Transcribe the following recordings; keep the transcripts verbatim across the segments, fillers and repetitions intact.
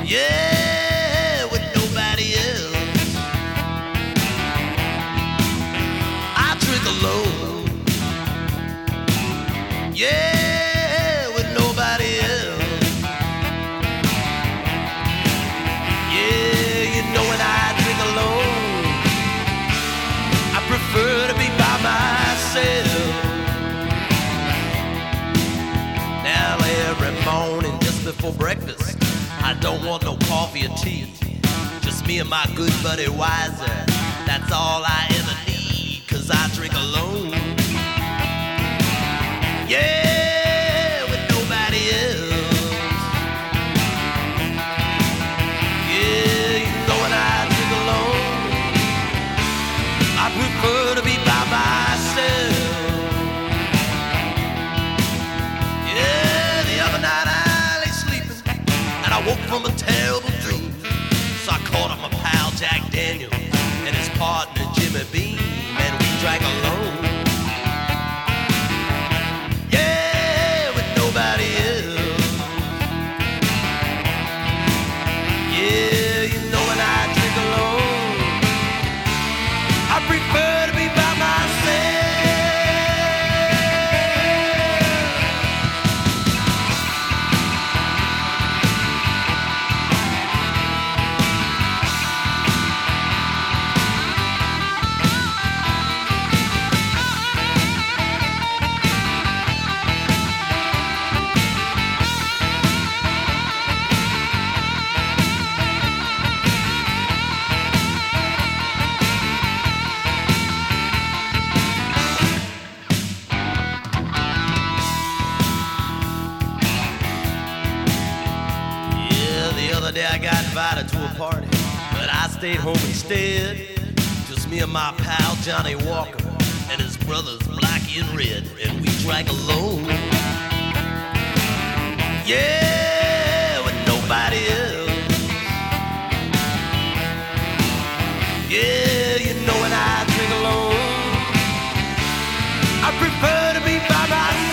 Yeah, with nobody else. I drink alone. Yeah, with nobody else. Yeah, you know when I drink alone, I prefer to be by myself. Now every morning just before breakfast, I don't want no coffee or tea. Just me and my good buddy Wiser. That's all I ever need, 'cause I drink alone. Yeah, with nobody else. Yeah, you know when I drink alone, I prefer to be by myself. Yeah, the other night I lay sleeping and I woke from a terrible dream. So I called up my pal Jack Daniels and his partner Jimmy Beam, and we drank alone. Yeah, with nobody else. Yeah, you know when I drink alone, I prefer to be by myself. The other day I got invited to a party, but I stayed home instead. Just me and my pal Johnny Walker and his brothers Blackie and Red, and we drank alone. Yeah, with nobody else. Yeah, you know when I drink alone, I prefer to be by myself.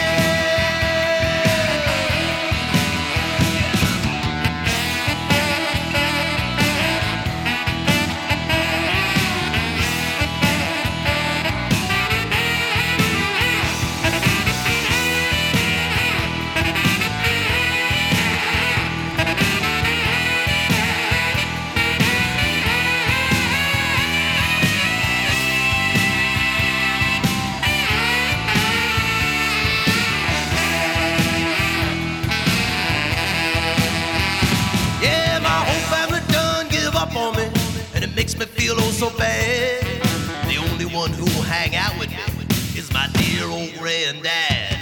On me, and it makes me feel oh so bad. The only one who will hang out with me is my dear old granddad.